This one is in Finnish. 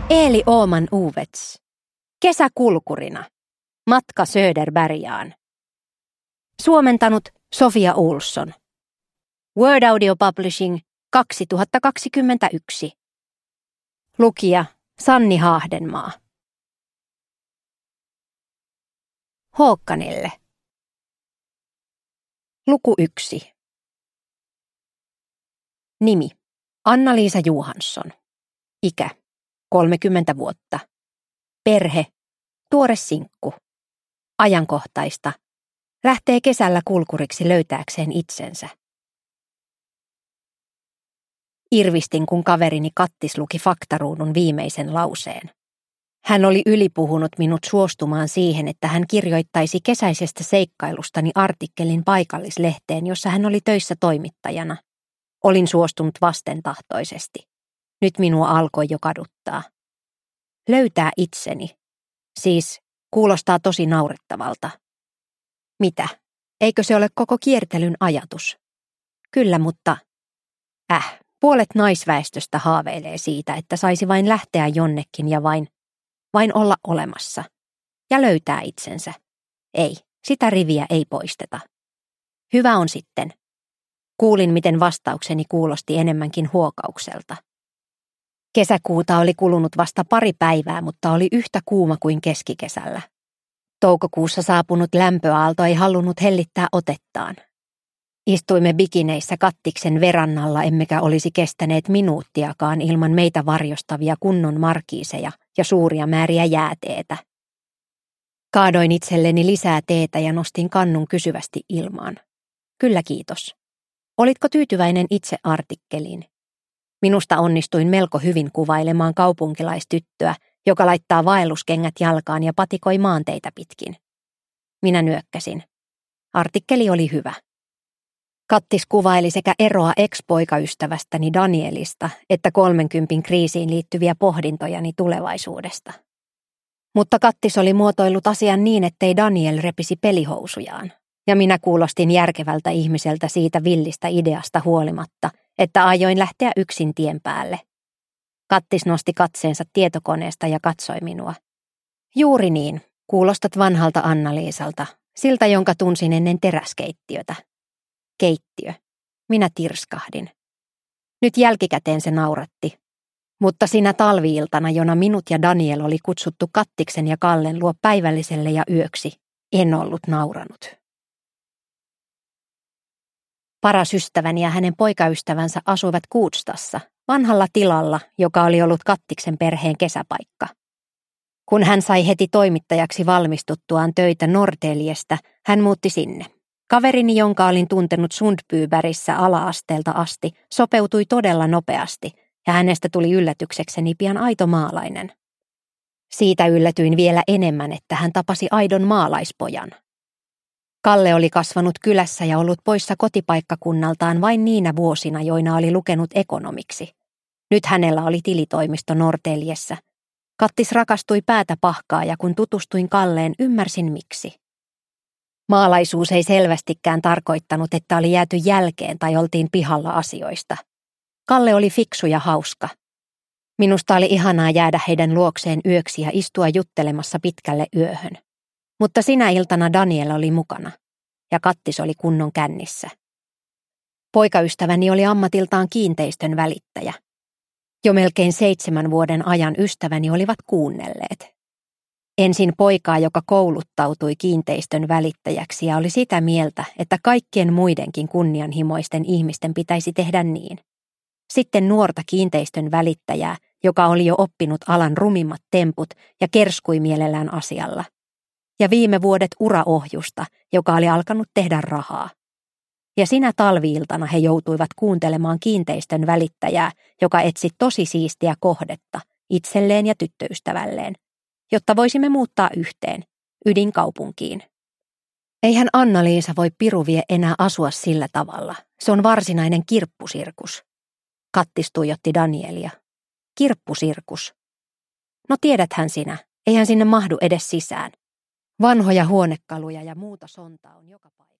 Eeli Ooman Uvets. Kesäkulkurina. Matka Söderbergaan. Suomentanut Sofia Olsson. Word Audio Publishing 2021. Lukija Sanni Haahdenmaa. Håkkanelle. Luku 1. Nimi Anna-Liisa Johansson. Ikä 30 vuotta. Perhe tuore sinkku. Ajankohtaista. Lähtee kesällä kulkuriksi löytääkseen itsensä. Irvistin, kun kaverini Kattis luki faktaruudun viimeisen lauseen. Hän oli ylipuhunut minut suostumaan siihen, että hän kirjoittaisi kesäisestä seikkailustani artikkelin paikallislehteen, jossa hän oli töissä toimittajana. Olin suostunut vastentahtoisesti. Nyt minua alkoi jo kaduttaa. Löytää itseni. Siis kuulostaa tosi naurettavalta. Mitä? Eikö se ole koko kiertelyn ajatus? Kyllä, mutta puolet naisväestöstä haaveilee siitä, että saisi vain lähteä jonnekin ja vain olla olemassa. Ja löytää itsensä. Ei, sitä riviä ei poisteta. Hyvä on sitten. Kuulin, miten vastaukseni kuulosti enemmänkin huokaukselta. Kesäkuuta oli kulunut vasta pari päivää, mutta oli yhtä kuuma kuin keskikesällä. Toukokuussa saapunut lämpöaalto ei halunnut hellittää otettaan. Istuimme bikineissä Kattiksen verannalla, emmekä olisi kestäneet minuuttiakaan ilman meitä varjostavia kunnon markiiseja ja suuria määriä jääteetä. Kaadoin itselleni lisää teetä ja nostin kannun kysyvästi ilmaan. Kyllä kiitos. Olitko tyytyväinen itse artikkeliin? Minusta onnistuin melko hyvin kuvailemaan kaupunkilaistyttöä, joka laittaa vaelluskengät jalkaan ja patikoi maanteitä pitkin. Minä nyökkäsin. Artikkeli oli hyvä. Kattis kuvaili sekä eroa ex-poikaystävästäni Danielista että 30 kriisiin liittyviä pohdintojani tulevaisuudesta. Mutta Kattis oli muotoillut asian niin, ettei Daniel repisi pelihousujaan, ja minä kuulostin järkevältä ihmiseltä siitä villistä ideasta huolimatta, että aioin lähteä yksin tien päälle. Kattis nosti katseensa tietokoneesta ja katsoi minua. Juuri niin, kuulostat vanhalta Anna-Liisalta, siltä jonka tunsin ennen teräskeittiötä. Keittiö. Minä tirskahdin. Nyt jälkikäteen se nauratti. Mutta sinä talvi-iltana, jona minut ja Daniel oli kutsuttu Kattiksen ja Kallen luo päivälliselle ja yöksi, en ollut nauranut. Paras ystäväni ja hänen poikaystävänsä asuivat Kuutstassa, vanhalla tilalla, joka oli ollut Kattiksen perheen kesäpaikka. Kun hän sai heti toimittajaksi valmistuttuaan töitä Norrtäljestä, hän muutti sinne. Kaverini, jonka olin tuntenut Sundbybergissä ala-asteelta asti, sopeutui todella nopeasti, ja hänestä tuli yllätyksekseni pian aito maalainen. Siitä yllätyin vielä enemmän, että hän tapasi aidon maalaispojan. Kalle oli kasvanut kylässä ja ollut poissa kotipaikkakunnaltaan vain niinä vuosina, joina oli lukenut ekonomiksi. Nyt hänellä oli tilitoimisto Norrtäljessä. Kattis rakastui päätä pahkaa ja kun tutustuin Kalleen, ymmärsin miksi. Maalaisuus ei selvästikään tarkoittanut, että oli jääty jälkeen tai oltiin pihalla asioista. Kalle oli fiksu ja hauska. Minusta oli ihanaa jäädä heidän luokseen yöksi ja istua juttelemassa pitkälle yöhön. Mutta sinä iltana Daniel oli mukana, ja Kattis oli kunnon kännissä. Poikaystäväni oli ammatiltaan kiinteistön välittäjä. Jo melkein 7 vuoden ajan ystäväni olivat kuunnelleet. Ensin poikaa, joka kouluttautui kiinteistön välittäjäksi ja oli sitä mieltä, että kaikkien muidenkin kunnianhimoisten ihmisten pitäisi tehdä niin. Sitten nuorta kiinteistön välittäjää, joka oli jo oppinut alan rumimmat temput ja kerskui mielellään asialla. Ja viime vuodet uraohjusta, joka oli alkanut tehdä rahaa. Ja sinä talvi-iltana he joutuivat kuuntelemaan kiinteistön välittäjää, joka etsi tosi siistiä kohdetta itselleen ja tyttöystävälleen, jotta voisimme muuttaa yhteen, ydinkaupunkiin. Eihän Anna-Liisa voi Piruvie enää asua sillä tavalla. Se on varsinainen kirppusirkus. Kattis tuijotti Danielia. Kirppusirkus. No tiedäthän sinä, eihän sinne mahdu edes sisään. Vanhoja huonekaluja ja muuta sontaa on joka paikassa.